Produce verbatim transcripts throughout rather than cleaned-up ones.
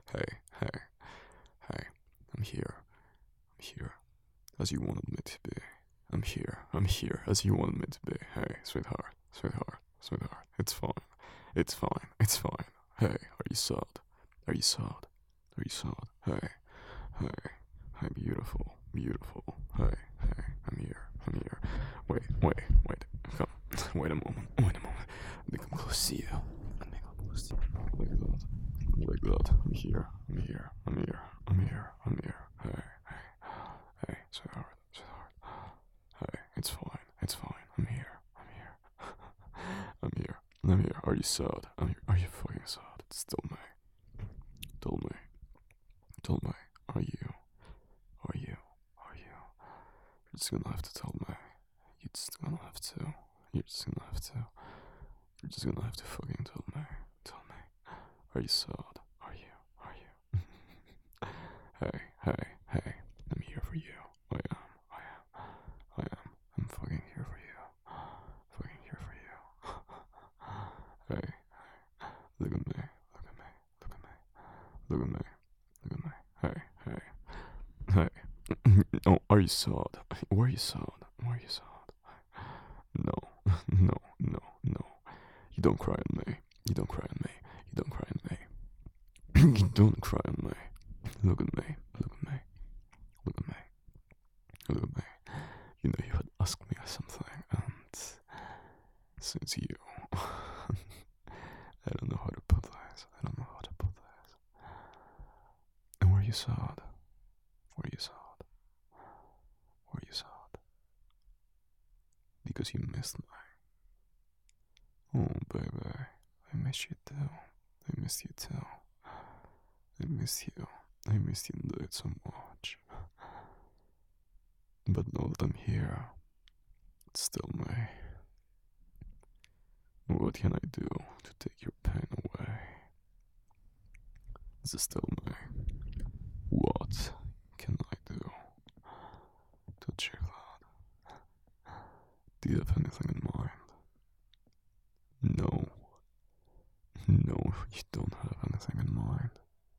Hey, hey, hey, I'm here. I'm here as you wanted me to be. I'm here. I'm here as you wanted me to be. Hey, sweetheart, sweetheart, sweetheart. It's fine. It's fine. It's fine. Hey, are you sad? Are you sad? Are you sad? Hey, hey, hey, beautiful, beautiful. Hey, hey, I'm here. I'm here. Wait, wait, wait. Come. Wait a moment. Wait a moment. Let me come close to you. Let me come close to you. Like that. Like that. I'm here. I'm here. I'm here. I'm here. I'm here. Hey, hey, hey, sweetheart, sweetheart. Hey, it's fine. It's fine. I'm here. I'm here. I'm here. I'm here. Are you sad? I'm here. Are you fucking sad? Tell me. Tell me. Tell me. Are you? Are you? Are you? You're just gonna have to tell me. You're just gonna have to. You're just gonna have to. You're just gonna have to fucking tell me. Tell me. Are you sad? Are you? Are you? Hey, hey, hey. I'm here for you. I am. I am. I am. I'm fucking here for you. Fucking here for you. Hey, hey. Look at me. Look at me. Look at me. Look at me. Look at me. Hey, hey. Hey. Oh, are you sad? Were you sad? Were you sad? No, no, no, no. You don't cry on me. You don't cry on me. You don't cry on me. You don't cry on me. Look at me. Look at me. Look at me. Look at me. You know you had asked me something, and since you, I don't know how to put this. I don't know how to put this. And were you sad? Were you sad? Were you sad? Because you missed me. Oh, baby, I miss you too. I miss you too. I miss you. I miss you indeed so much. But now that I'm here, it's still me. What can I do to take your pain away? Is it still me? What can I do to achieve that? Do you have anything in mind? No. No, you don't have anything in mind.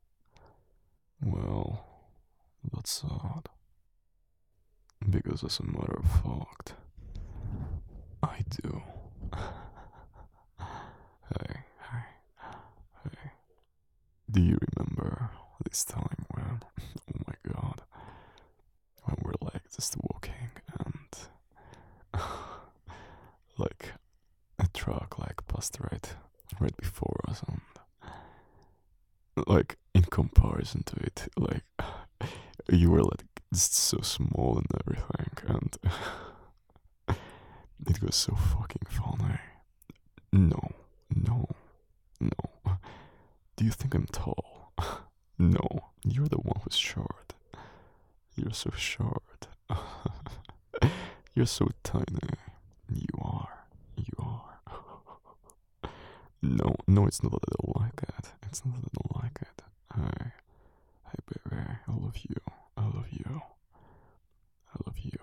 Well, that's sad. Because as a matter of fact, I do. Hey, hey, hey. Do you remember this time when, oh my god, when we're like just walking and like a truck like passed right, right before us, and like in comparison to it, like you were like just so small and everything, and it was so fucking funny. No, no, no. Do you think I'm tall? No, you're the one who's short. You're so short. You're so tiny. You are. You are. No, no, it's not that I don't like it. It's not that I don't like it. Hey, hey, baby, I love you. I love you. I love you.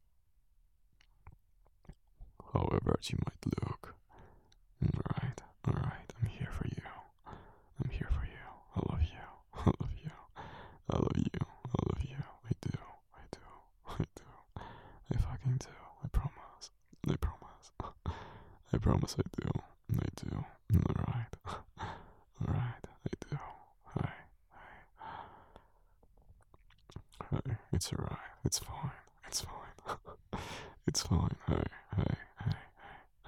However you might look. Alright, alright, I'm here for you. I'm here for you. I love you. I love you. I love you. I love you. I do. I do. I do. I fucking do. I promise. I promise. I promise I do. I do. Alright. Alright, I do. Hi. Hi. Hey, it's alright. It's fine. It's fine. It's fine. Hey, hey, hey, hey.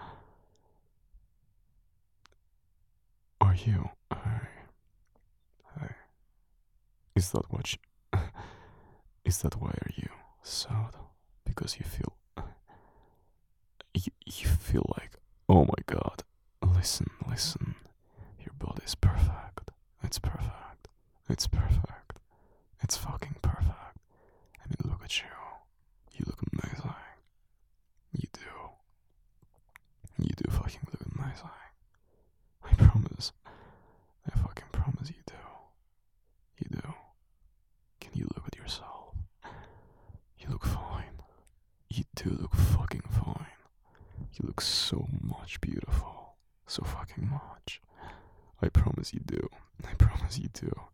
Are you? Hey, hey. Is that what you, is that why are you sad? Because you feel, you, you feel like, oh my god, listen, listen, your body is perfect. It's perfect. It's perfect. It's fucking perfect. I mean, look at you. You look amazing. You do. You do fucking look amazing. I promise. I fucking promise you do. You do. Can you look at yourself? You look fine. You do look fucking fine. You look so much beautiful. So fucking much. I promise you do. I promise you do.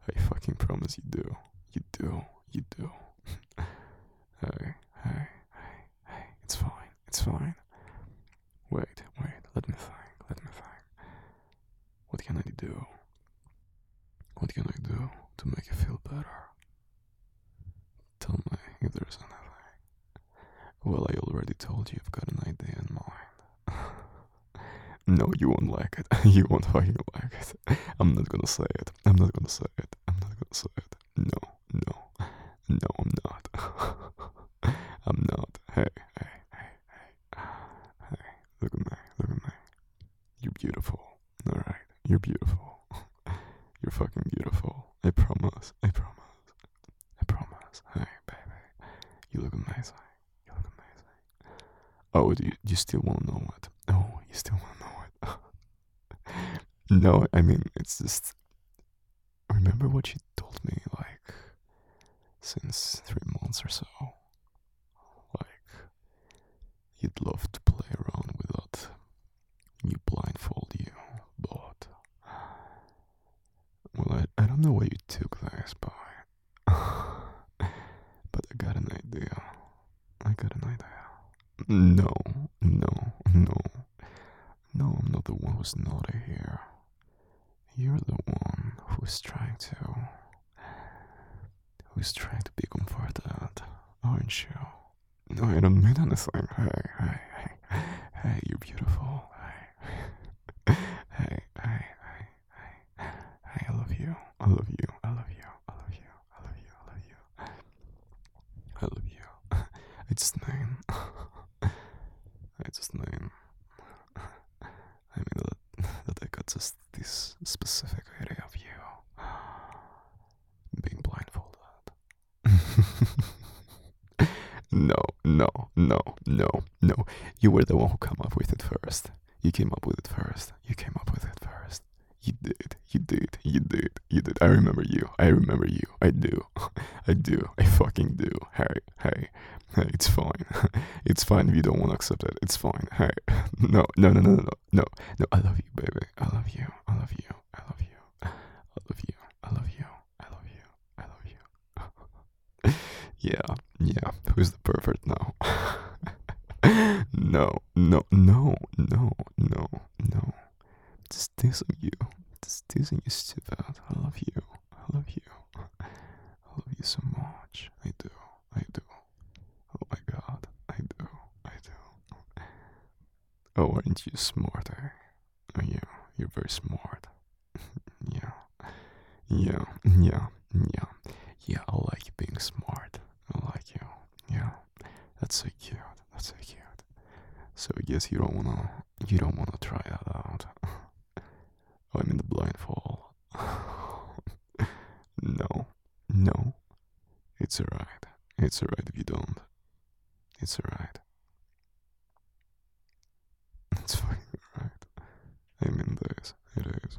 I fucking promise you do. You do. You do. Hey, hey, hey, hey. It's fine. It's fine. Wait, wait. Let me think. Let me think. What can I do? What can I do to make you feel better? Tell me if there's anything. Well, I already told you I've got an idea in mind. No, you won't like it. You won't fucking like it. I'm not gonna say it. I'm not gonna say it. I'm not gonna say it. No, no, no, I'm not. I'm not. Hey, hey, hey, hey. Hey, look at me. Look at me. You're beautiful. Alright, you're beautiful. You're fucking beautiful. I promise. I promise. I promise. Hey, baby. You look amazing. You look amazing. Oh, do you, do you still want to know it? Oh, you still want to know it? No, I mean, it's just. Remember what you told me, like, since three months or so? Like, you'd love to play around without you blindfold you, but. Well, I, I don't know what you took this by. But I got an idea. I got an idea. No, no, no. No, I'm not the one who's naughty here. You're the one who's trying to. Who's trying to be comforted, aren't you? No, I don't mean anything. Hey, hey, hey. Hey, you're beautiful. Hey. Hey, hey, hey, hey. Hey, I love you. I love you. I love you. I love you. I love you. I love you. I love you. I just mean. I just mean. I mean that, that I got just this specific idea of you being blindfolded. No, no, no, no, no. You were the one who came up with it first. You came up with it first. You came up with it first. You did, you did, you did, you did. I remember you. I remember you. I do. I do. I fucking do. Hey, hey, hey, it's fine. It's fine if you don't want to accept it. It's fine. Hey, no, no, no, no, no, no, no. I love you, baby. I love you. I love you. I love you. I love you. I love you. I love you. I love you. Yeah, yeah. Who's the pervert now? No, no, no, no, no, no. Just teasing you. Just teasing you, stupid. I love you. I love you. I love you so much. I do. I do. Oh my god. I do. I do. Oh, aren't you smart, eh? Oh, yeah. You're very smart. Yeah. Yeah. Yeah. Yeah. Yeah, I like you being smart. I like you. Yeah. That's so cute. That's so cute. So I guess you don't wanna you don't wanna try that out. Oh, I'm in the blindfold. No. No. It's alright. It's alright if you don't. It's alright. It's fucking alright. I mean this. It is.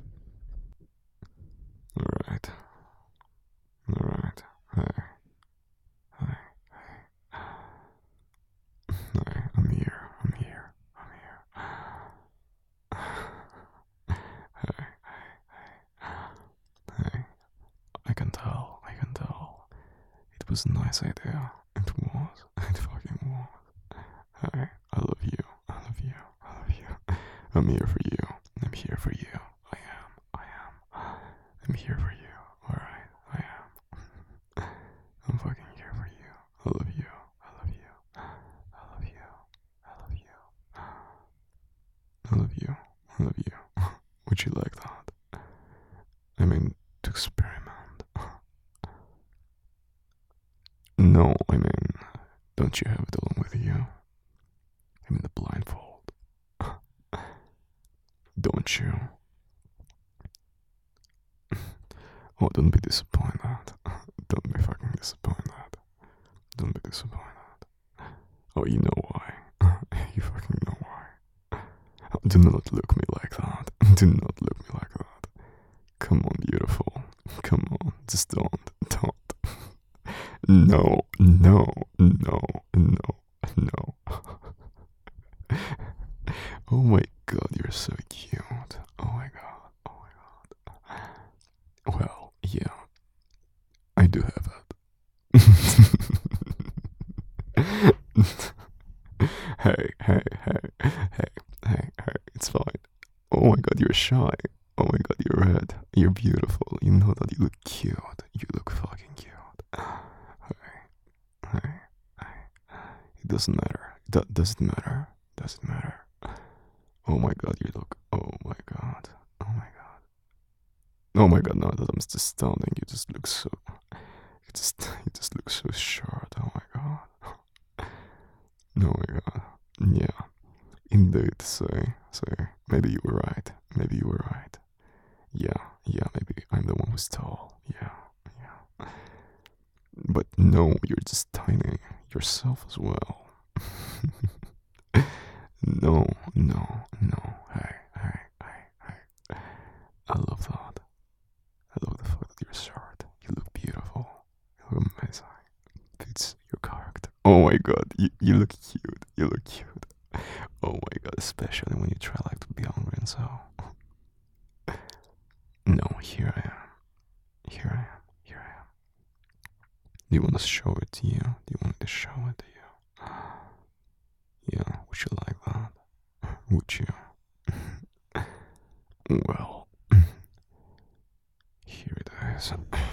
Alright. Alright. Hey. Hey. Hey. Hey. I'm here. I'm here. I'm here. Hey. Hey. Hey. Hey. I can tell. I can tell. It was a nice idea. It was. It fucking was. Hey. I love you. I love you. I love you. I'm here for you. I'm here for you. I am. I am. I'm here for you. Alright. I am. I'm fucking here for you. I love you. I love you. I love you. I love you. I love you. I love you. Would you like that? I mean, to experiment. No, I mean, don't you have it along with you? I mean, the blindfold. Don't you? Oh, don't be disappointed. Don't be fucking disappointed. Don't be disappointed. Oh, you know why. You fucking know why. Do not look me like that. Do not look me like that. Come on, beautiful. Come on, just don't. Don't. No, no, no, no, no. Oh my god, you're so cute. Oh my god, oh my god. Well, yeah, hey, hey, hey, hey, hey, it's fine. Oh my god, you're shy. Oh my god, you're red. You're beautiful. You know that you look cute. You look fucking cute. Hey, hey, hey. It doesn't matter. That doesn't matter. Doesn't matter. Oh my god, you look. Oh my god. Oh my god. Oh my god, no, that I'm just astounding. You just look so. You just, you just look so short. Oh my god. Oh my god. Yeah. Indeed, say, say. Maybe you were right. Maybe you were right. Yeah, yeah, maybe I'm the one who's tall. Yeah, yeah. But no, you're just tiny yourself as well. No, no, no. Hey, hey, hey, hey. I love that. I love the fact that you're short. You look beautiful. You look amazing. Fits your character. Oh my god, you, you look cute. You look cute. Oh my god, especially when you try like to be hungry and so. No, here I am. Here I am. Here I am. Do you want to show it to you? Do you want me to show it to you? Yeah, would you like that? Would you? Well, here it is.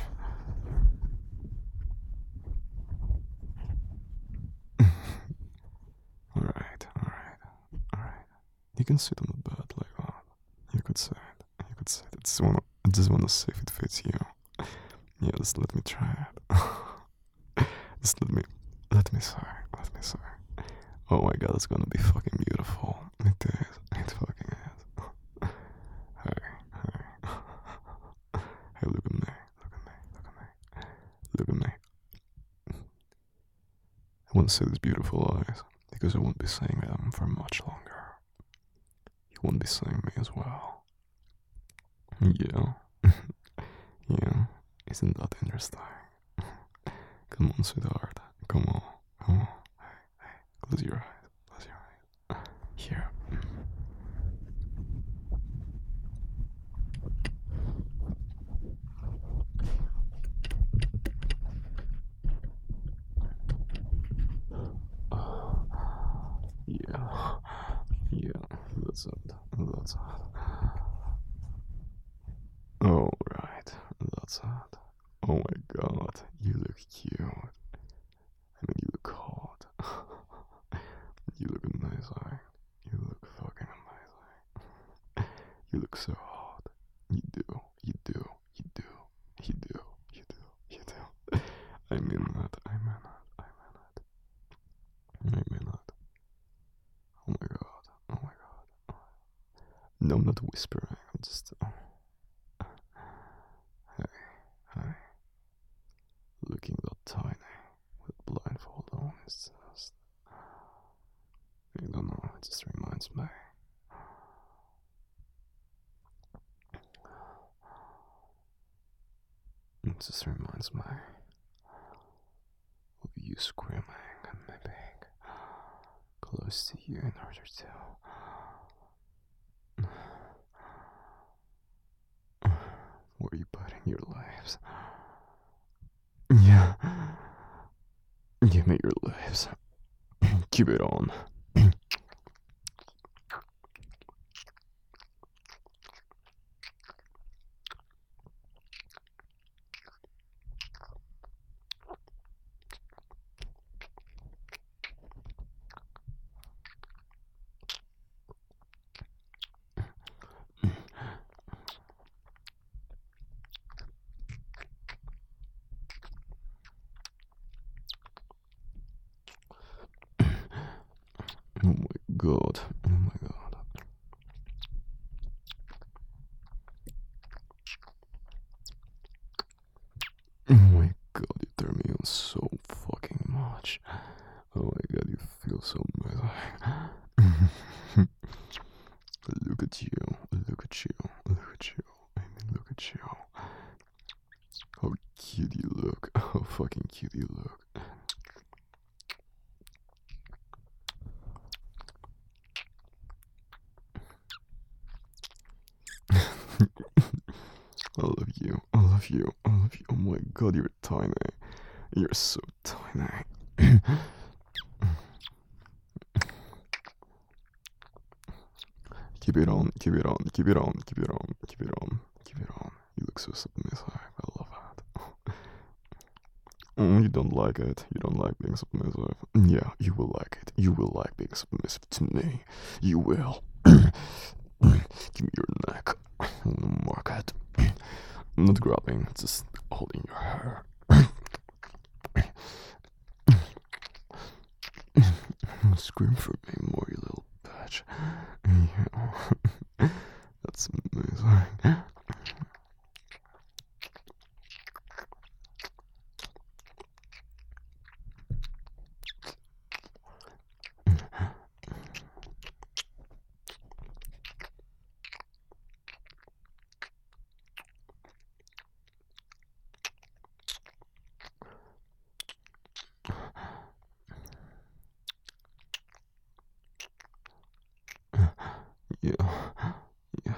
Alright, alright, alright. You can sit on the bed like that. You could sit. You could sit. It's one, I just want to see if it fits you. Yeah, just let me try it. Just let me, let me see. Let me see. Oh my god, it's gonna be fucking beautiful. It is. It fucking is. Hey, hey. Hey, look at me. Look at me. Look at me. Look at me. I want to see these beautiful eyes because I won't be seeing them for much longer. You won't be seeing me as well. Yeah. Yeah. Isn't that interesting? Come on, sweetheart. Come on. Come on. Hey, hey. Close your eyes. Close your eyes. Here. Yeah. Yeah. That's it. That's it. Oh, right. That's it. Oh my god. You look cute. I mean, you look hot. You look amazing. You look fucking amazing. You look so hot. You do. You do. You do. You do. You do. You do. I mean that. I mean that. I mean that. I mean that. Oh my god. Oh my god. No, I'm not whispering. I'm just. Oh. Hey. Hey. Looking that tiny with blindfold on is just. I don't know. It just reminds me. It just reminds me of you screaming and me being close to you in order to. Where are you putting your lips? Yeah. Give me your lips. Keep it on. Oh my god. Oh my god. Oh my god, you turn me on so fucking much. Oh my god, you feel so amazing. Look at you, look at you, look at you. I mean, look at you. How cute you look. How fucking cute you look. I love you. I love you. I love you. Oh my god, you're tiny. You're so tiny. Keep it on, keep it on, keep it on, keep it on, keep it on, keep it on. You look so submissive. I love that. Mm, you don't like it. You don't like being submissive. Yeah, you will like it. You will like being submissive to me. You will. Give me your neck. I wanna mark it. I'm not grabbing, just holding your hair. Scream for me more, you little bitch. Yeah. That's amazing. Yeah. Yeah.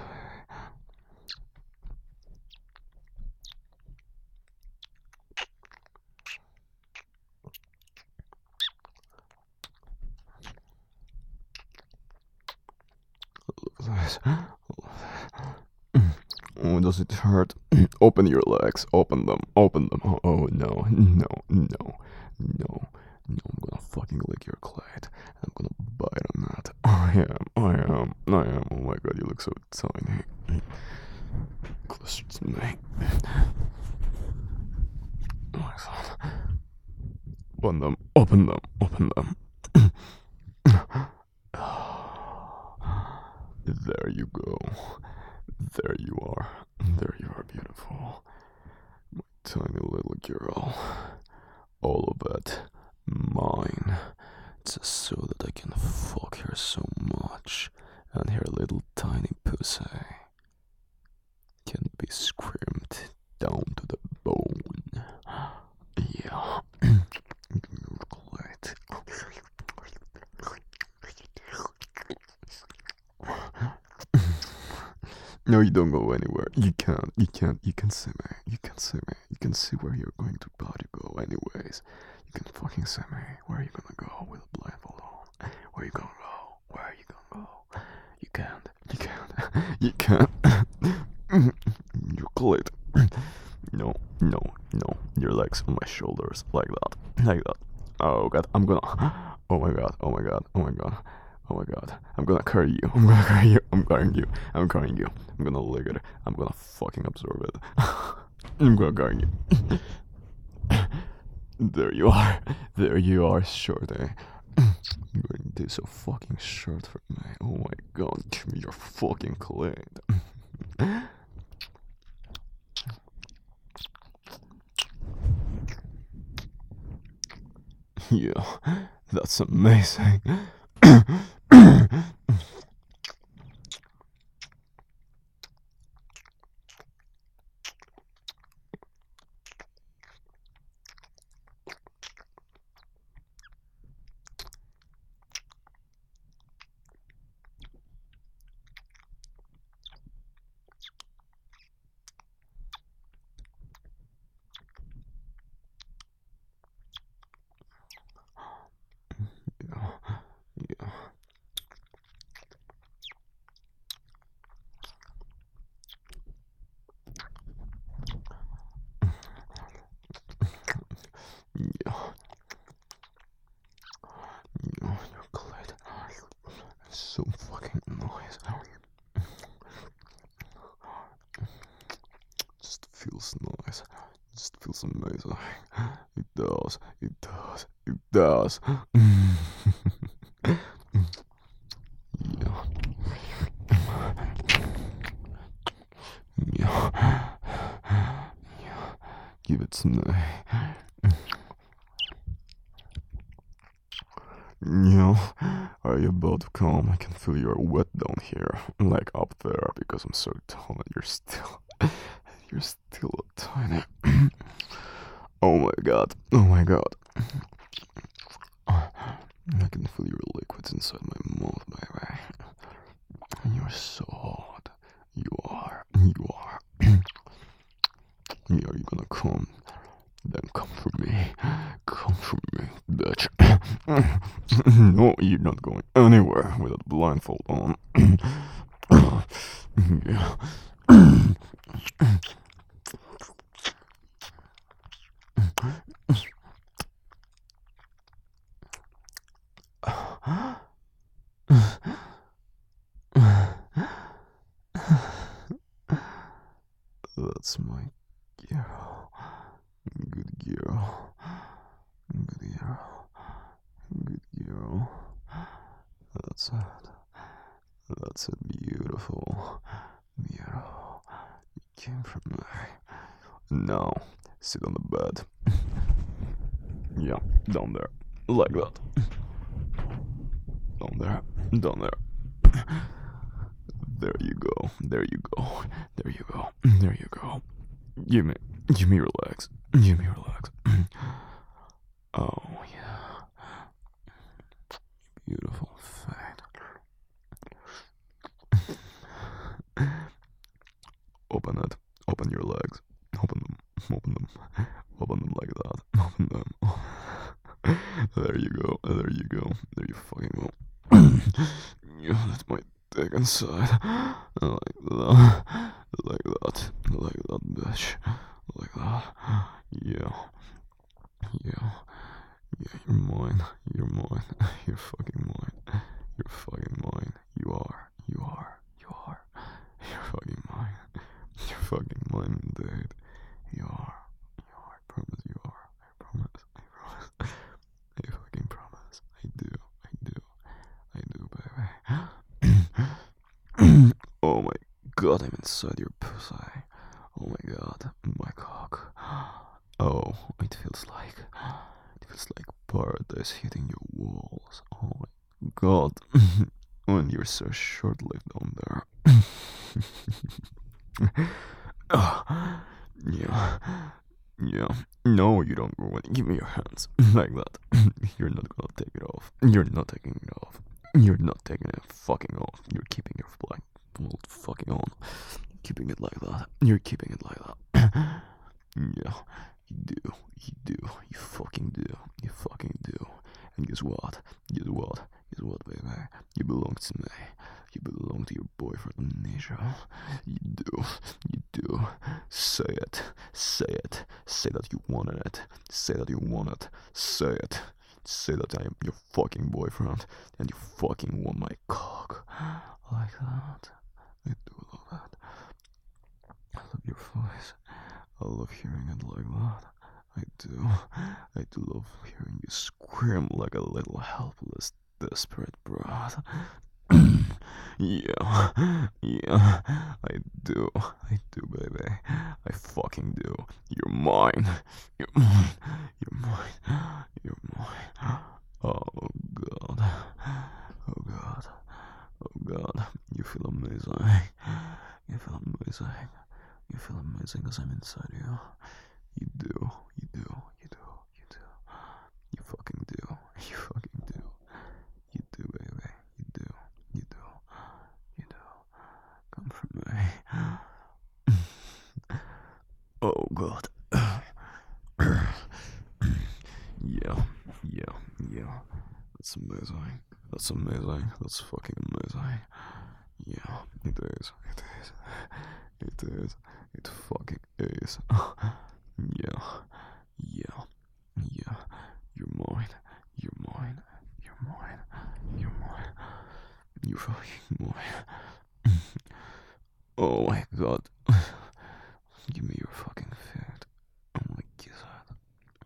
Oh, does it hurt? Open your legs. Open them. Open them. Oh, oh no. No. No. No. No, I'm gonna fucking lick your clit. I'm gonna bite on that. I am. I am. I am. Oh my god, you look so tiny. Closer to me. Oh my god. Open them. Open them. Open them. There you go. There you are. There you are, beautiful. My tiny little girl. All of it. Mine. Just so that I can fuck her so much. And her little tiny pussy can be screamed down to the bone. Yeah. Great. No, you don't go anywhere. You can't. You can't. You can see me. You can see me. You can see where you're going to about to go anyways. You can fucking see me. Where are you gonna go with a blindfold on? Where are you gonna go? Where are you gonna go? You can't. You can't. You can't. Your clit. No, no, no. Your legs on my shoulders. Like that. Like that. Oh god. I'm gonna. Oh my god. Oh my god. Oh my god. Oh my god, I'm gonna carry you, I'm gonna carry you, I'm carrying you, I'm carrying you, I'm gonna lick it, I'm gonna fucking absorb it. I'm gonna carry you. There you are, there you are, shorty. You're going to be so fucking short for me. Oh my god, give me your fucking clit. Yeah, that's amazing. Yeah. Yeah. Yeah, your clit. It's so fucking nice. Just feels nice. Just feels amazing. It does. It does. It does. Yeah. Yeah. Yeah. Give it to me. Yeah. Are you about to come? I can feel you're wet down here. Like up there because I'm so tall and you're still you're still tiny. Oh my god. Oh my god. I can feel your liquids inside my mouth, baby. You're so hot. You are. You are. Yeah, are you gonna come? Then come for me. Come for me, bitch. No, you're not going anywhere with a blindfold on. Yeah. That's my girl. Good girl. Good girl. Good girl. That's it. That's it. Beautiful. Beautiful. You came from there. Now, sit on the bed. Yeah, down there. Like that. Down there. Down there. There you go. There you go. There you go. There you go. Give me, give me your legs. Give me your legs. Oh yeah, beautiful thing. Open it. Open your legs. Open them. Open them. Open them like that. Open them. There you go. There you go. There you fucking go. Yeah, that's my dick inside. Like that. Like that. Like that, bitch. Like that. Yeah. Yeah. Yeah, you're mine. You're mine. You're fucking mine. You're fucking mine. You are. You are. You are. You're fucking mine. You're fucking mine, dude. You are. You are. I promise you are. I promise. I promise. I fucking promise. I do. I do. I do, baby. Oh my god, I'm inside your pussy. Oh my god, my cock. Oh, it feels like. It feels like paradise hitting your walls. Oh my god. When you're so short lived down there. Oh, yeah. Yeah. No, you don't go. Give me your hands. Like that. You're not gonna take it off. You're not taking it off. You're not taking it fucking off. You're keeping your black bolt fucking on. Keeping it like that. You're keeping it like that. Yeah. You do. You do. You fucking do. You fucking do. And guess what? Guess what? Guess what, baby? You belong to me. You belong to your boyfriend, Amnesia. You do. You do. Say it. Say it. Say that you wanted it. Say that you want it. Say it. Say that I am your fucking boyfriend and you fucking want my cock. Like that. I do love that. I love your voice. I love hearing it like that. I do. I do love hearing you scream like a little helpless, desperate brat. Yeah, yeah, I do, I do, baby. I fucking do. You're mine. You're mine. You're mine. You're mine. Oh god. Oh god. Oh god. You feel amazing. You feel amazing. You feel amazing because I'm inside you. You do. You do. You do. You do. You fucking do. You fucking do. You do, baby. You do. You do. You do. Come from me. Oh god. Yeah. Yeah. Yeah. That's amazing. That's amazing. That's fucking amazing. Yeah. It is. It is. It is. It fucking is. Yeah. Yeah. Yeah. You're mine. You're mine. You're mine. You're mine. You're fucking mine. Oh my god. Give me your fucking food. I wanna kiss it.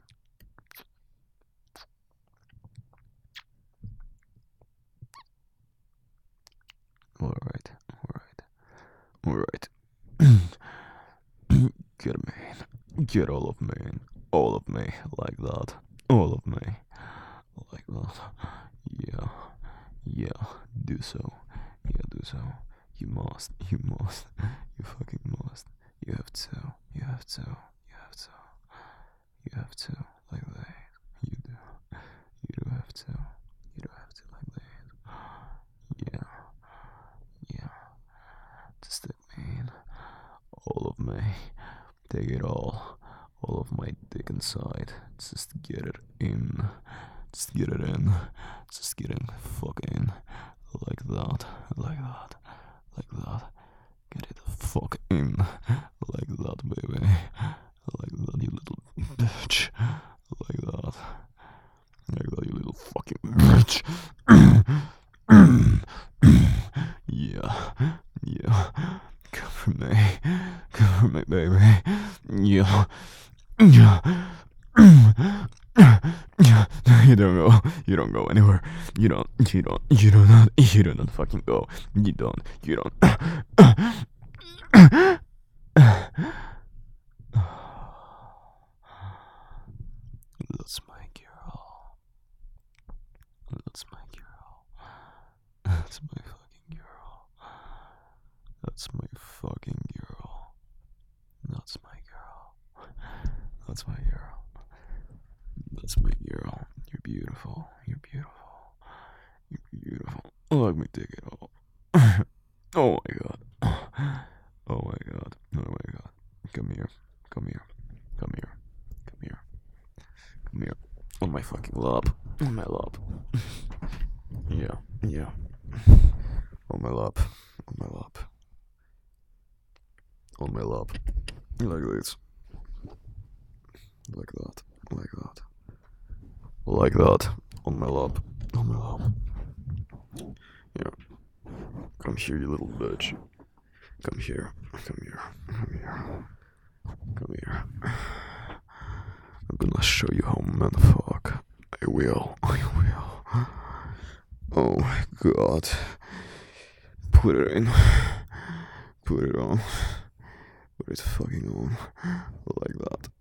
Alright. Alright. Alright. Get me in. Get all of me in. All of me. Like that. All of me. Like that. Yeah. Yeah. Do so. Yeah, do so. You must. You must. You fucking must. You have to. You have to. You have to. You have to. Like that. You do. You do have to. You do have to. Like that. Yeah. Yeah. Just take me in. All of me. Take it all. All of my dick inside. Just get it in. Just get it in. Just get in. Fuck in. Like that. Like that. Like that. Get it the fuck in. Like that, baby. Like that, you little bitch. Like that. Like that, you little fucking bitch. Yeah. Yeah. Come for me. Come for me, baby. Yeah. Yeah. You don't go. You don't go anywhere. You don't. You don't. You do not. You do not fucking go. You don't. You don't. That's my girl. That's my girl. That's my fucking girl. That's my fucking girl. That's my girl. That's my girl. That's my girl. You're beautiful. You're beautiful. You're beautiful. Let me take it off. Oh my god. Oh my god. Oh my god. Come here. Come here. Come here. Come here. Come here. On my fucking lap. On my lap. Yeah. Yeah. On my lap. On my lap. On my lap. Like this. Like that. Like that. Like that. On my lap. On my lap. Yeah. Come here, you little bitch. Come here. Come here. Come here. Come here. I'm gonna show you how men fuck. I will. I will. Oh my god. Put it in. Put it on. Put it fucking on. Like that.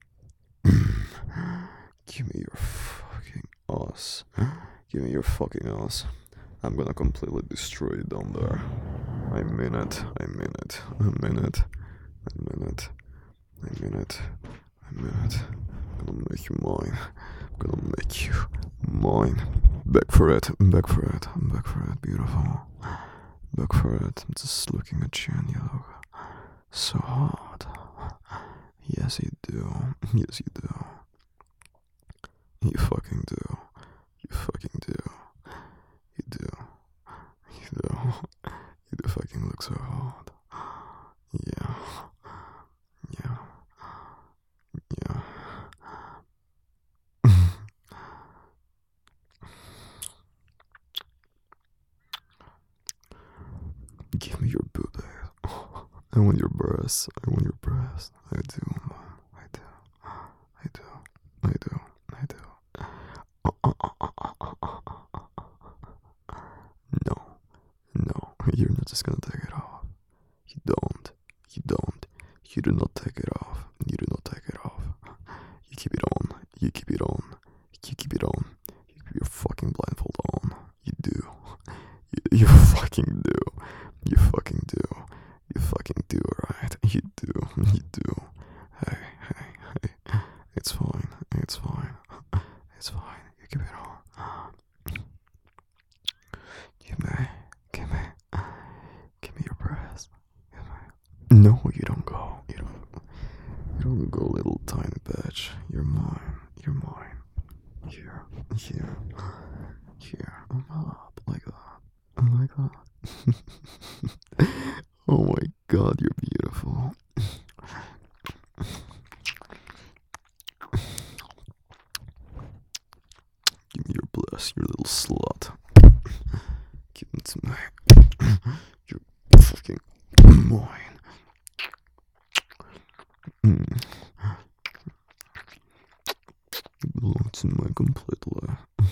Give me your fucking ass. Give me your fucking ass. I'm gonna completely destroy it down there. I mean it. I mean it. I mean it. I mean it. I mean it. I mean it. I'm gonna make you mine. I'm gonna make you mine. Back for it. Back for it. Back for it. Beautiful. Back for it. I'm just looking at you and you look so hot. Yes, you do. Yes, you do. You fucking do. You fucking do. You do. You do. You do fucking look so hot. Yeah. Yeah. Yeah. Give me your booty. I want your breasts. I want your breasts. I do, man. I do. I do. I do. I do. No. No. You're not just gonna take it off. You don't. You don't. You do not take it off. You do not take it off. You keep it on. You keep it on. You keep it on. You keep your fucking blindfold on. You do. You, you fucking do. You fucking do. You fucking do, right? You do. You do. Hey, hey, hey. It's fine. It's fine. It's fine. You keep it on. Give me. Give me. Give me your breast. Give me. No, you don't go. You don't. You don't go, little tiny bitch. You're mine. You're mine. Here. Here. Here. On my lap. Like that. Like that. Oh my god, you're beautiful. Give me your bless, you little slut. Give them to me. You're fucking mine. Mm. You belong to me completely.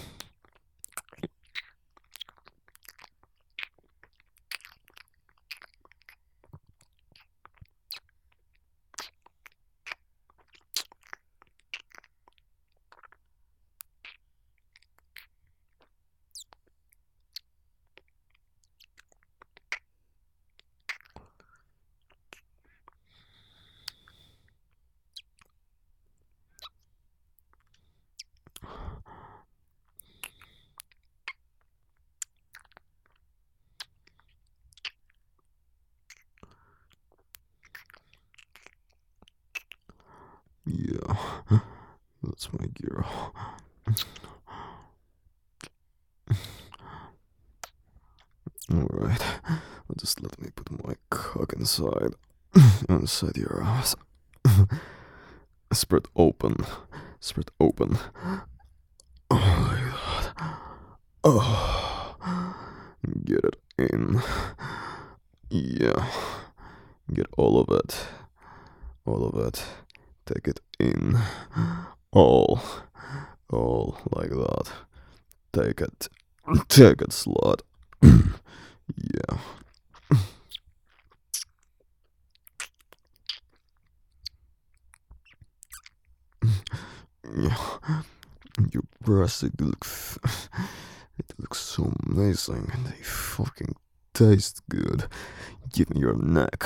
Yeah, that's my girl. Alright, well, just let me put my cock inside. inside, inside your ass. Spread open, spread open. Oh my god. Oh, get it in. Yeah, get all of it, all of it. Take it in, all, all like that. Take it, take it, slut. Yeah. Yeah. Your breasts, it looks, it looks so amazing, and they fucking taste good. Give me your neck.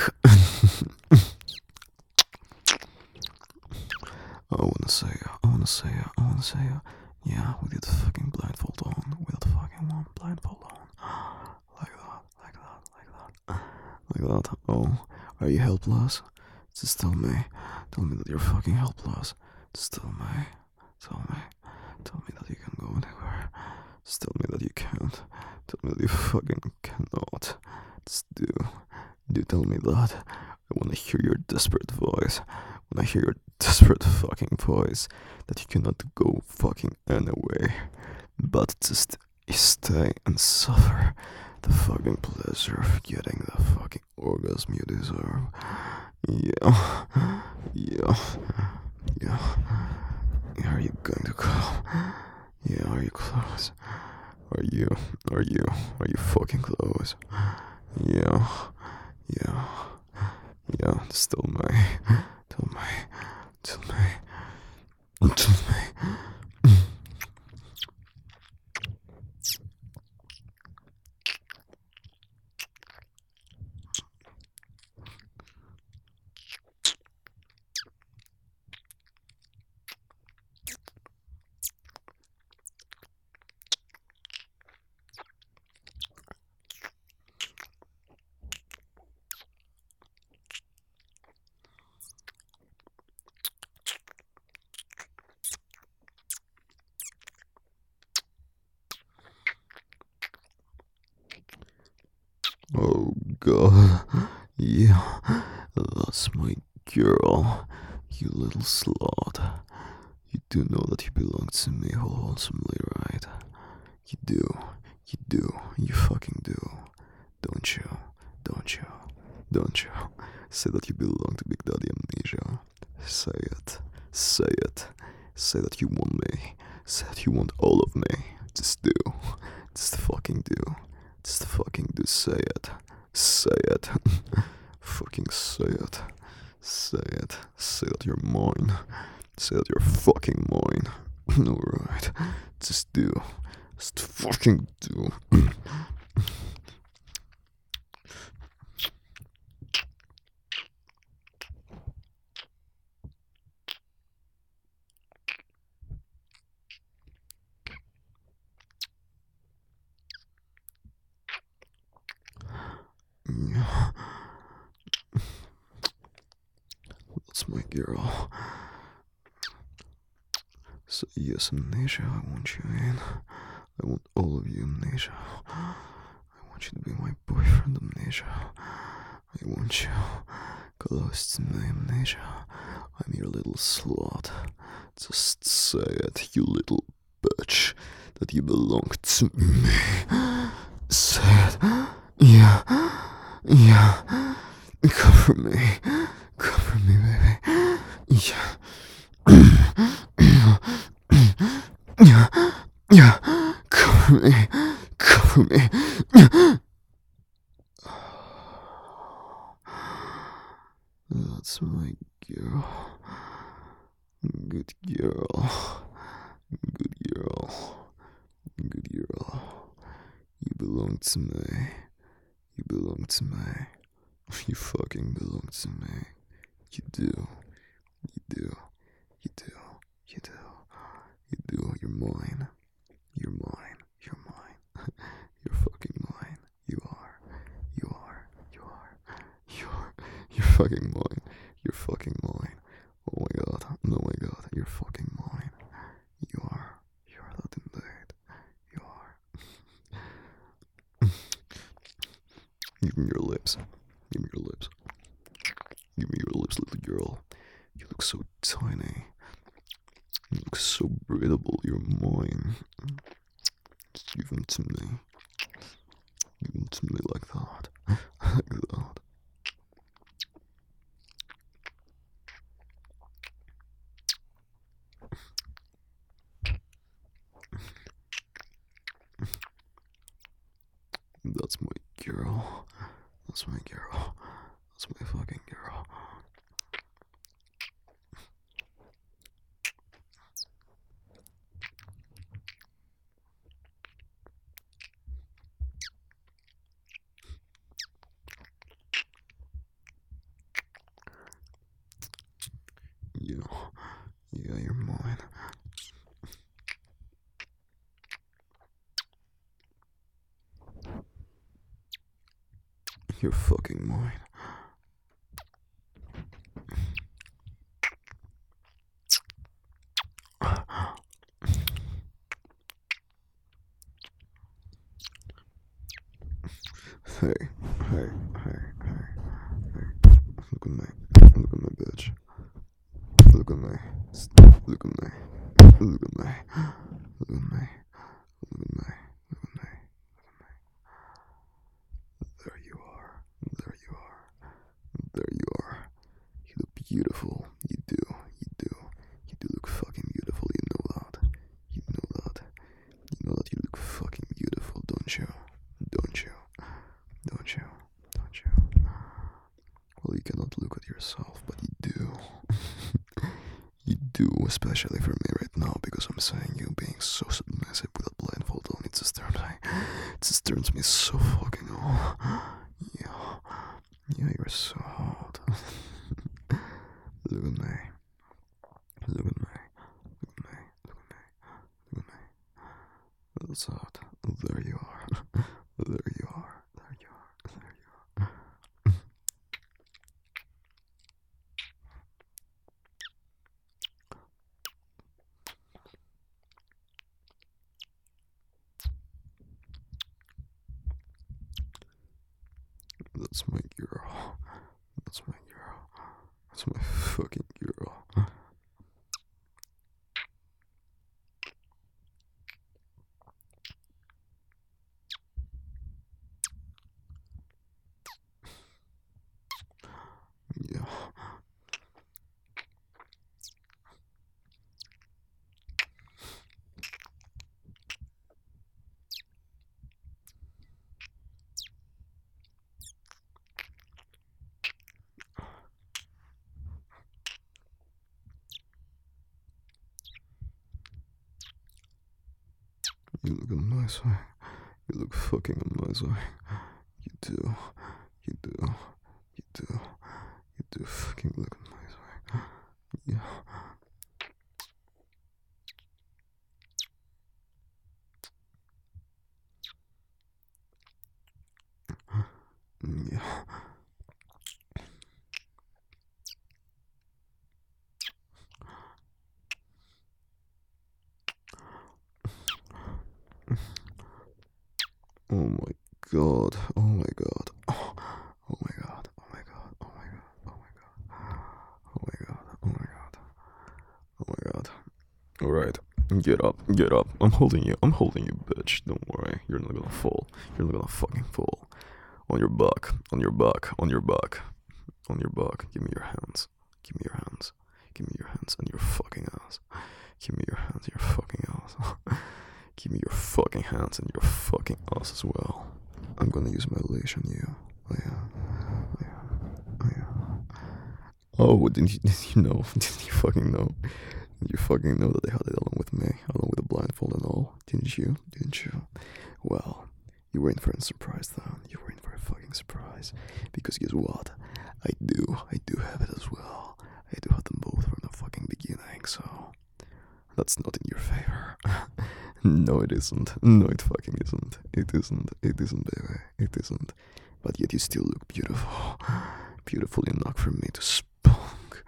I wanna say, I wanna say, I wanna say, yeah, with the fucking blindfold on, with the fucking one blindfold on, like that, like that, like that, like that. Oh, are you helpless? Just tell me, tell me that you're fucking helpless. Just tell me, tell me, tell me that you can go anywhere. Just tell me that you can't. Tell me that you fucking cannot. Just do, do tell me that. I wanna hear your desperate voice. When I hear your desperate fucking voice, that you cannot go fucking anywhere, but just stay and suffer the fucking pleasure of getting the fucking orgasm you deserve. Yeah, yeah, yeah. Are you going to come? Yeah, are you close? Are you, are you, are you fucking close? Yeah, yeah, yeah, just tell me, tell me, tell me, tell me. Oh god, yeah, that's my girl, you little slut. You do know that you belong to me wholesomely, right? You do, you do, you fucking do. Don't you, don't you, don't you? Say that you belong to Big Daddy Amnesia. Say it, say it, say that you want me, say that you want all of me. Just do, just fucking do. Just fucking do, say it. Say it. Fucking say it. Say it. Say that you're mine. Say that you're fucking mine. Alright. Just do. Just fucking do. Yeah. That's my girl. So yes, Amnesia, I want you in. I want all of you, Amnesia. I want you to be my boyfriend, Amnesia. I want you close to me, Amnesia. I'm your little slut. Just say it, you little bitch, that you belong to me. Say it. Yeah. Yeah. Cover me. Cover me, baby. Yeah. Yeah. Yeah. Cover me. Cover me. That's my girl. Good girl. Good girl. Good girl. You belong to me. You belong to me. You fucking belong to me. You do. You do. You do. You do. You do. You're mine. You're mine. You're mine. You're fucking mine. You are. You are. You are. You're. You're fucking mine. You're fucking mine. Oh my god. Oh my god. You're fucking mine. You are. You are that indeed. You are. Give me your lips. Give me your lips. lips, little girl. You look so tiny. You look so breathable. You're mine. Give them to me. Give them to me like that. Like that. That's my girl. That's my girl. That's my fucking girl. Yeah. Yeah, you're mine. You're fucking mine. Hey, hey, hey, hey, hey. Look at me. Look at me, bitch. Look at me. Look at me. Look at me. Look at me. Look at me. Look at me. Look at me. There you are. There you are. There you are. You look beautiful. You do. You do. You do look fucking beautiful. You know that. You know that. You know that you look fucking beautiful, don't you? Don't you? Don't you? Don't you? Well, you cannot look at yourself, but you do. You do, especially for me right now, because I'm saying you being so submissive with a blindfold on. It just turns me, it just turns me so fucking on. Yeah, yeah, you're so hot. Look at me. Look at me. Look at me. Look at me. Look at me. That's hot. There you are. There you are. There you are. There you are. That's my girl. That's my girl. That's my fucking girl. Yeah. You look amazing. You look fucking amazing. You do. You do. You do. You do fucking look amazing. Yeah. Yeah. Oh my god. Oh my god. Oh, oh my god. Oh my god. Oh my god. Oh my god. Oh my god. Oh my god. Oh my god. Alright. Get up. Get up. I'm holding you. I'm holding you, bitch. Don't worry. You're not gonna fall. You're not gonna fucking fall. On your buck. On your buck. On your buck. On your buck. Give me your hands. Give me your hands. Give me your hands and your fucking ass. Give me your hands and your fucking ass. Give me your fucking hands and your fucking ass as well. I'm gonna use my leash on you. Oh yeah. Oh yeah. Oh yeah. Oh, didn't you, didn't you know? Didn't you fucking know? Did you fucking know that they had it along with me? Along with the blindfold and all? Didn't you? Didn't you? Well, you were in for a surprise then. You were in for a fucking surprise. Because guess what? I do. I do have it as well. I do have them both from the fucking beginning, so... That's not in your favor. No, it isn't. No, it fucking isn't. It isn't. It isn't, baby. It isn't. But yet you still look beautiful. Beautiful enough for me to spunk.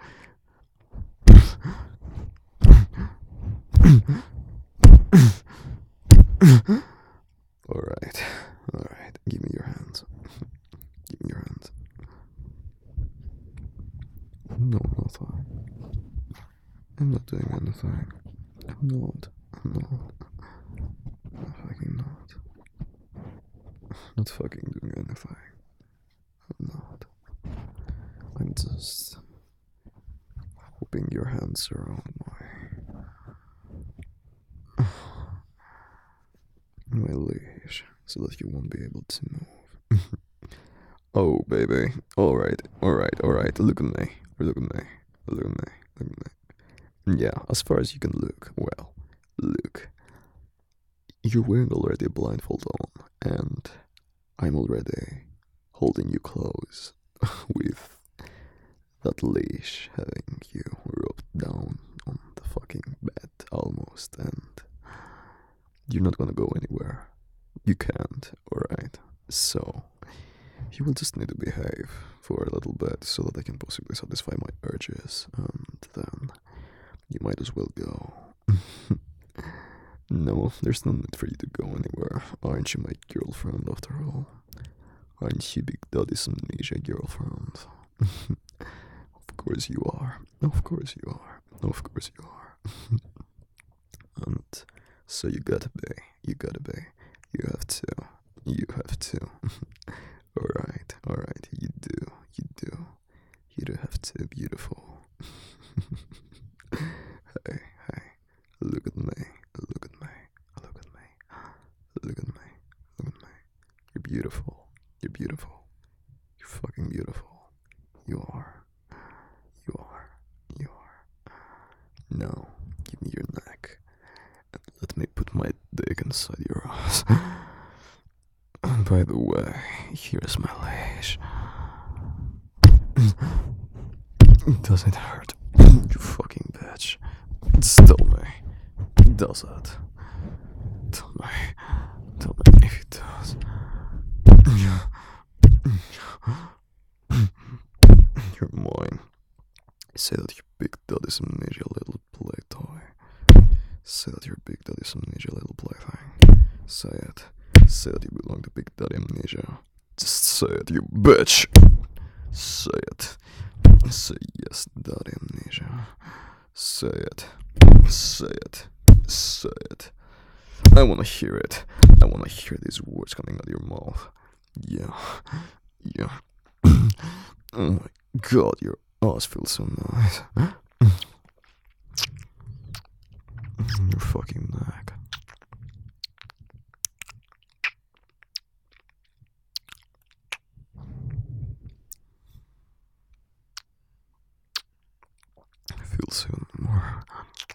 Alright. Alright. Give me your hands. Give me your hands. No, nothing. I'm not doing anything. I'm not. I'm not. I'm fucking not. Not fucking doing anything. I'm not. I'm just hoping your hands around my my leash so that you won't be able to move. Oh, baby. Alright, alright, alright. Look at me. Look at me. Look at me. Look at me. Yeah, as far as you can look. Well, look. You're wearing already a blindfold on, and I'm already holding you close with that leash having you roped down on the fucking bed almost, and you're not gonna go anywhere. You can't, alright? So, you will just need to behave for a little bit so that I can possibly satisfy my urges, and then you might as well go. No, there's no need for you to go anywhere. Aren't you my girlfriend after all? Aren't you Big Daddy's amnesia girlfriend? Of course you are. Of course you are. Of course you are. And so you gotta be. You gotta be. You have to. You have to. Alright, alright. You do. You do. You do have to. Beautiful. Hey, hey. Look at me. Look at me. Look at me. Look at me. Look at me. You're beautiful. You're beautiful. You're fucking beautiful. You are. You are. You are. Now, give me your neck. And let me put my dick inside your ass. And by the way, here's my leash. Does it hurt? You fucking bitch. Tell me. Does it? Tell me. Tell me if it does. You're mine. Say that your Big Daddy's amnesia little play toy. Say that your Big Daddy's amnesia little plaything. Say it. Say that you belong to Big Daddy amnesia. Just say it, you bitch. Say it. Say yes, Daddy amnesia. Say it. Say it. Say it. I wanna hear it. I wanna hear these words coming out of your mouth. Yeah. Yeah. Oh my god, your ass feels so nice. Your fucking neck. I feel so more.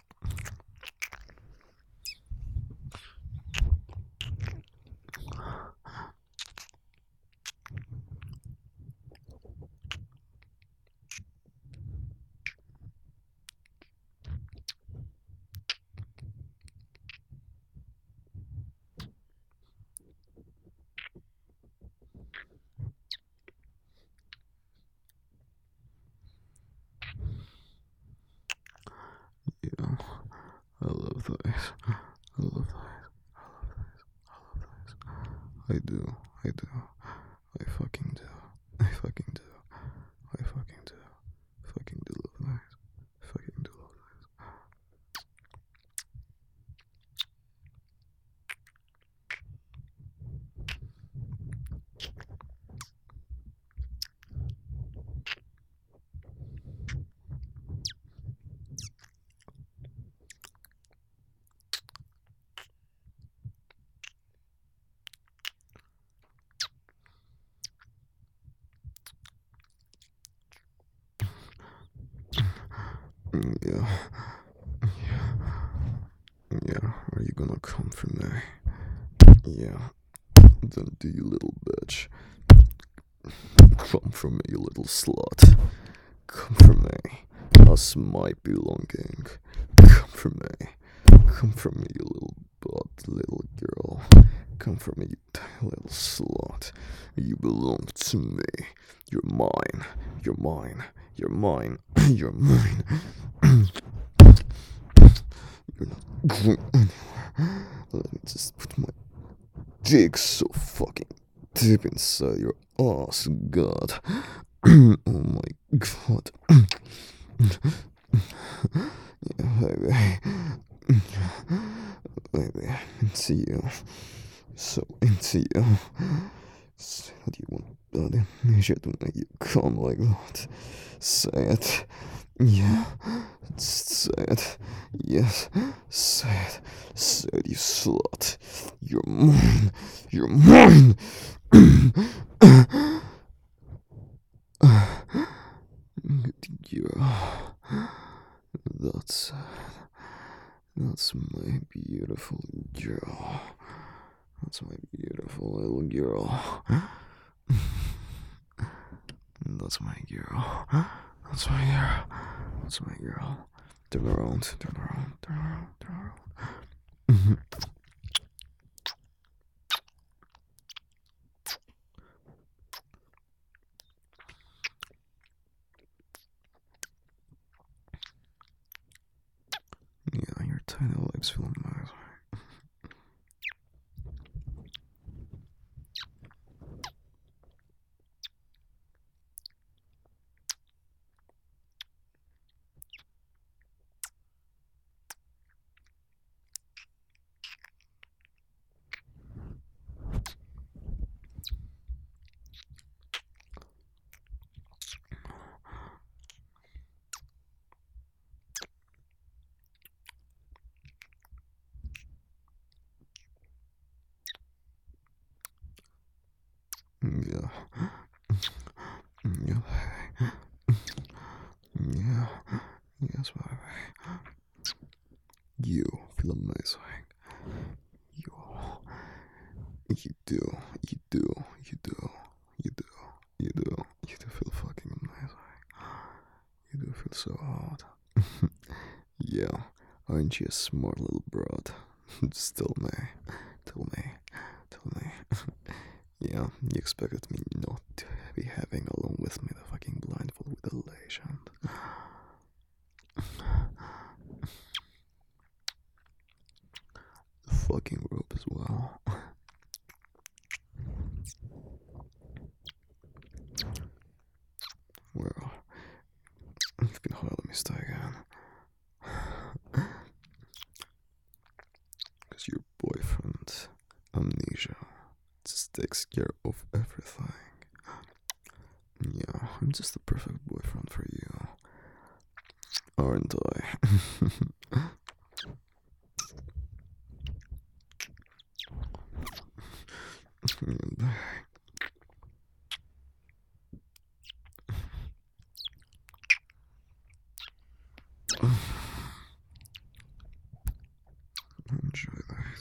Yeah, I love those. I love those. I love those. I love those. I do. I do. I fucking do. I fucking do. I fucking do. Fucking do love those. Fucking do love those. Yeah. Yeah. Yeah. Are you gonna come for me? Yeah. Then do you little bitch. Come for me, you little slut. Come for me. Us my belonging. Come for me. Come for me, you little butt little girl. Come for me, you tiny little slut. You belong to me. You're mine. You're mine. You're mine. You're mine. You're not going anywhere. Let me just put my dick so fucking deep inside your ass, God. Oh my God. Yeah, baby. Baby, I'm into you. So into you. Say that you want that amnesia to make you come like that. Say it. Yeah. Say it. Yes. Say it. Say it, you slut. You're mine. You're mine. Yeah. That's that's my beautiful girl. That's my beautiful little girl. That's my girl. That's my girl. That's my girl. Turn around, turn around, turn around, turn around. Yeah, your tiny legs feel nice. Yeah. Yeah. Yeah. Yes, baby. You feel amazing. You. You do. You do. You do. You do. You do. You do feel fucking amazing. You do feel so hot. Yeah. Aren't you a smart little broad? Just tell me. Tell me. Tell me. Yeah, you expected me not to be having along with me the fucking blindfold with the legend. The fucking rope as well. Well, you've been hard, let me start again. Because your boyfriend, Amnesia, just takes care of everything. Yeah, I'm just the perfect boyfriend for you. Aren't I? Enjoy that.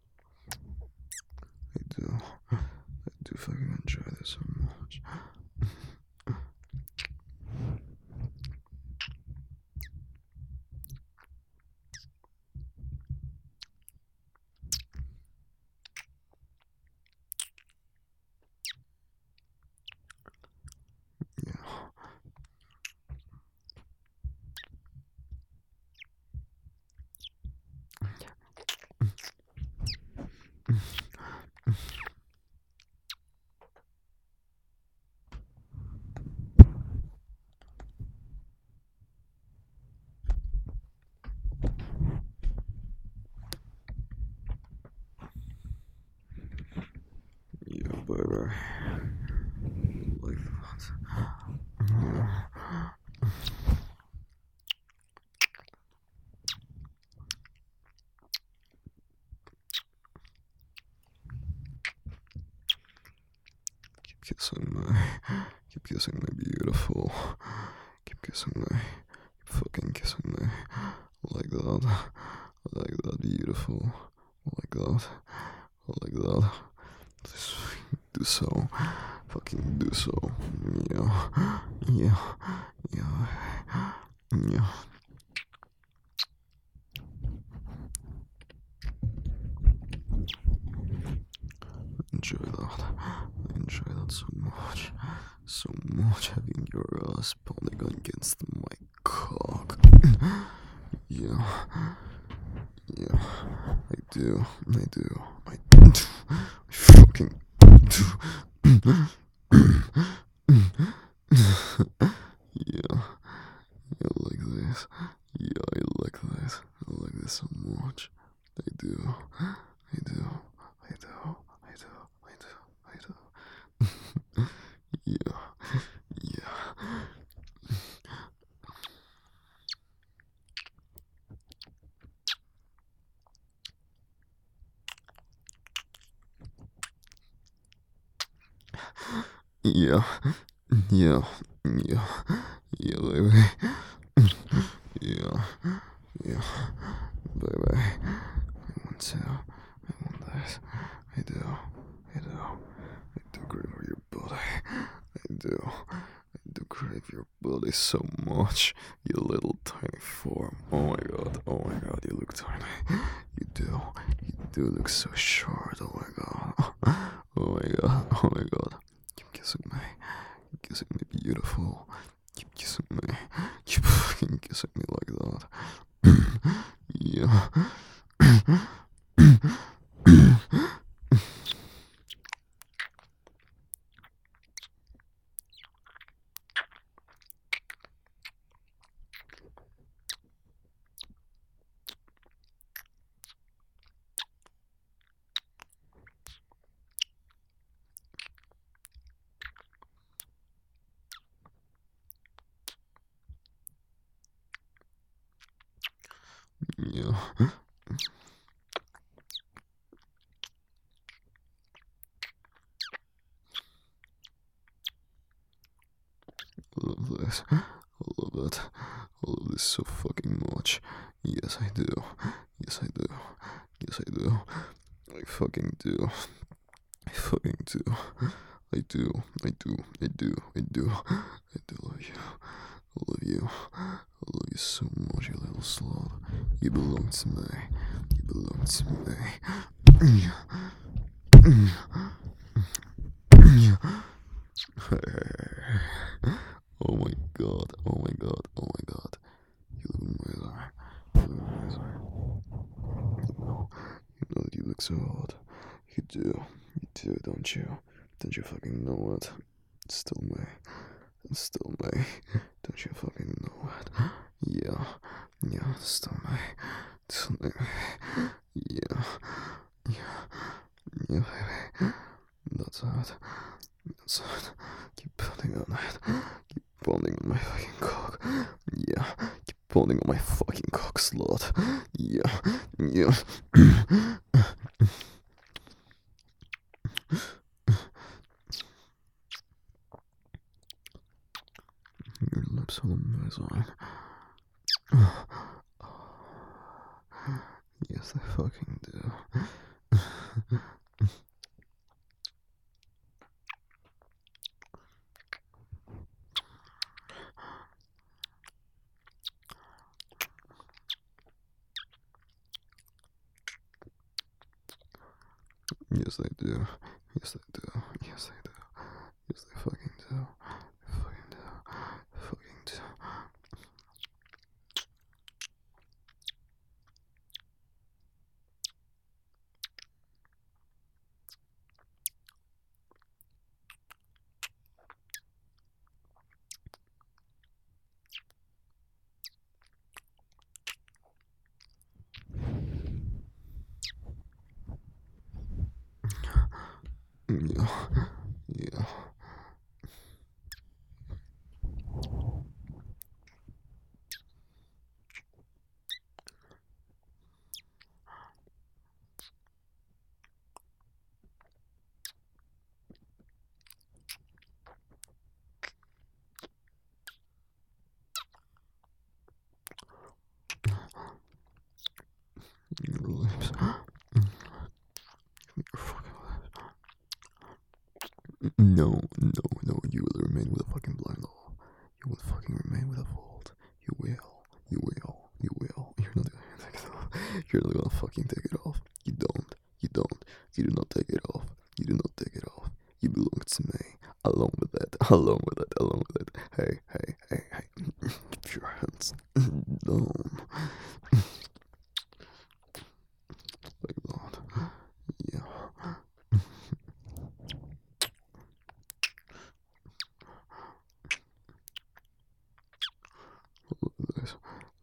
I do. I do fucking enjoy this so much. Yeah. Yeah, baby. Like that. Yeah. Keep kissing me. Keep kissing me, beautiful. Keep kissing me. Keep fucking kissing me. Like that. Like that, beautiful. Like that. Like that. Just do so. Fucking do so. Yeah. Yeah. Yeah. Yeah. Enjoy that. I enjoy that so much. So much having your ass pounding against my cock. Yeah. Yeah. I do. I do. I do. I fucking do. this. Yeah, I like this. I like this so much. I do. I do. I do. I do. I do. I do. Yeah. Yeah. Yeah. Yeah. Yeah. Yeah, baby. Yeah. Yeah. Baby. I want to. I want this. I do. I do. I do crave your body. I do. I do crave your body so much. You little tiny form. Oh my god. Oh my god. You look tiny. You do. You do look so short. Oh my god. Oh my god. Oh my god. Keep kissing me. Keep kissing me, beautiful. Keep kissing me. Keep fucking kissing me like that. Yeah. Yeah. I love this. I love it. I love this so fucking much. Yes, I do. Yes, I do. Yes, I do. I fucking do. I fucking do. I do. I do. I do. I do. I do love you. I love you. I love you so much, you little sloth. You belong to me. You belong to me. Oh my god. Oh my god. Oh my god. You look amazing. You look amazing. You know, you know that you look so hot. You do. You do, don't you? Don't you fucking know it? It's still me. It's still me. Don't you fucking know it? Yeah. Yeah, it's still me. It's still me. Yeah. Yeah. Yeah, baby. That's it. That's it. Keep pounding on it. Keep pounding on my fucking cock. Yeah. Keep pounding on my fucking cock slot. Yeah. Yeah. Your lips are amazing. Yes, I fucking do. Yes, I do. Yes, I do. Yes, I do. Yes, I fucking do. I fucking do. I fucking do. Yeah. Yeah. Your lips. Your fucking lips. No, no, no. You will remain with a fucking blind hole. You will fucking remain with a vault. You will. You will. You will. You're not gonna take it off. You're not gonna fucking take it off. You don't. You don't. You do not take it off. You do not take it off. You belong to me. Along with it. Along with it. Along with it. Hey, hey, hey, hey. Keep your hands down. Like that. Yeah. Look at this.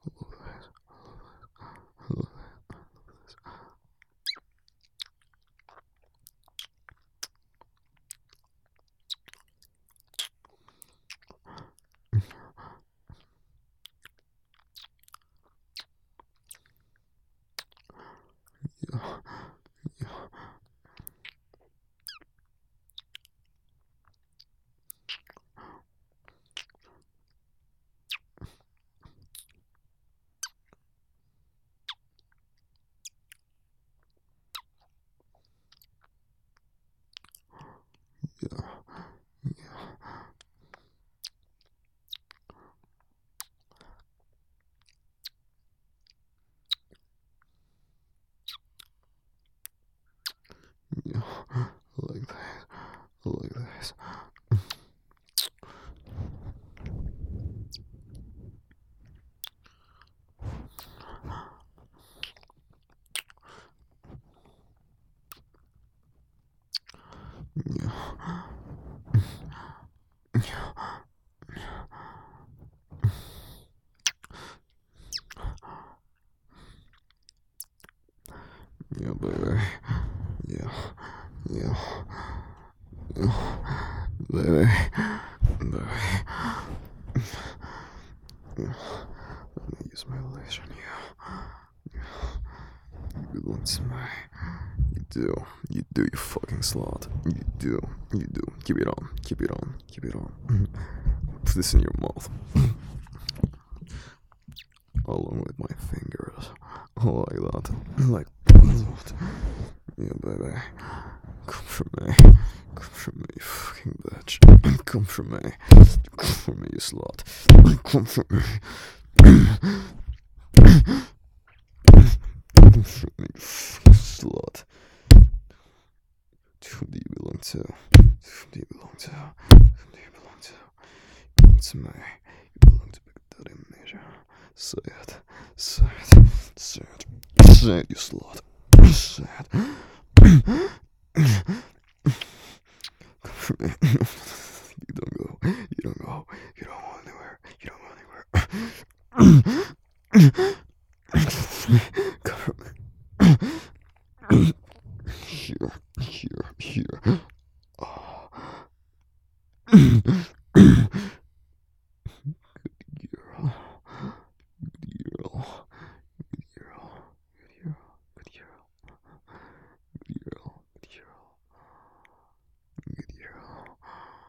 eyes. Yeah. Yeah, baby. Yeah. Yeah. Yeah. Baby. Baby. Yeah. Let me use my leash on you. Yeah. You belong to me. You do. You do, you fucking slut. You do. You do. Keep it on. Keep it on. Keep it on. Put this in your mouth. Along with my fingers. Like that. Like that. Yeah, baby. Come for me. Come for me, you fucking bitch. Come for me. Come for me, you slut. Come for me. Come for me, you fucking slut. Who do you belong to? Who do you belong to? Who do you belong to? You belong to me. You belong to Big Daddy Amnesia. Say it. Say it. Say it. Say it, you slut. Say it. Come for me. You don't go. You don't go. You don't go anywhere. You don't go anywhere. Come for me. Here. Here. Here. Oh. Good girl. Good girl. Good girl. Good girl. Good girl. Good girl. Good girl. Good girl.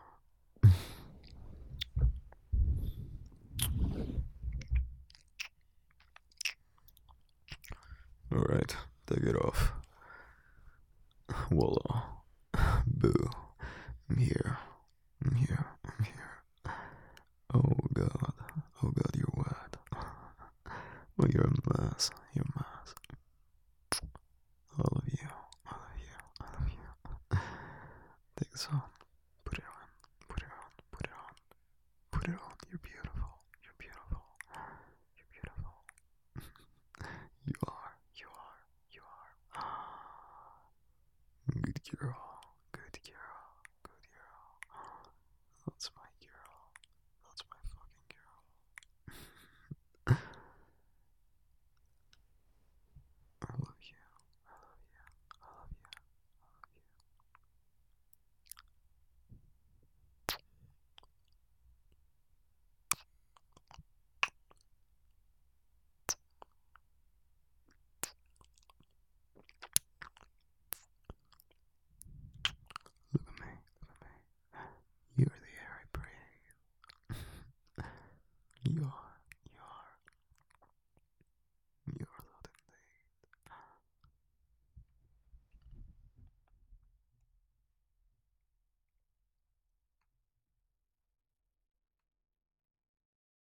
Alright, take it off. Voila. Boo. I'm here. I'm here. I'm here. Oh god. Oh god, you're wet. Oh, you're a mess. You're a mess. I love you. I love you. I love you. Take this on. Put it on. Put it on. Put it on. Put it on. You're beautiful. You're beautiful. You're beautiful. You are. You are. You are. Good girl.